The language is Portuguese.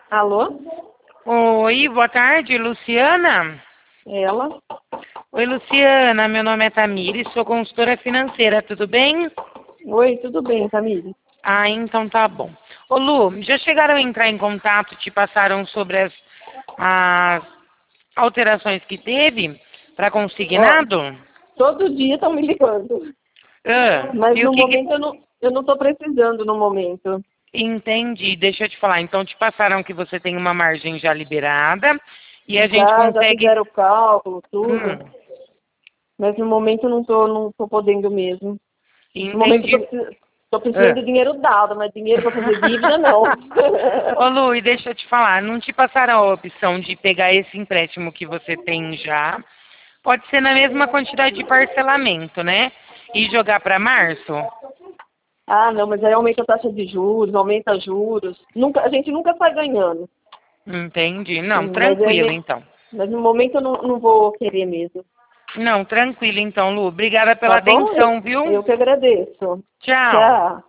Alô? Oi, boa tarde, Luciana. Ela? Oi, Luciana, meu nome é Tamires, sou consultora financeira, tudo bem? Oi, tudo bem, Tamires? Ah, então tá bom. Ô Lu, já chegaram a entrar em contato, te passaram sobre as alterações que teve para Ó, consignado? todo dia estão me ligando. Mas E o no que momento eu não estou precisando no momento. Entendi, deixa eu te falar. Então te passaram que você tem uma margem já liberada e a gente Já consegue... fizeram o cálculo, tudo. Hum, Mas no momento eu não tô podendo mesmo. No momento entendi. tô precisando de dinheiro dado, mas dinheiro para fazer dívida não. Ô Lu, e deixa eu te falar, não te passaram a opção de pegar esse empréstimo que você tem já? Pode ser na mesma quantidade de parcelamento, né? E jogar para março? Ah, não, mas aí aumenta a taxa de juros, aumenta juros. Nunca, a gente nunca sai ganhando. Entendi. Não, Mas, tranquilo então. mas no momento eu não vou querer mesmo. Não, tranquilo então, Lu. Obrigada Tá pela bom? atenção, viu? Eu que agradeço. Tchau. Tchau.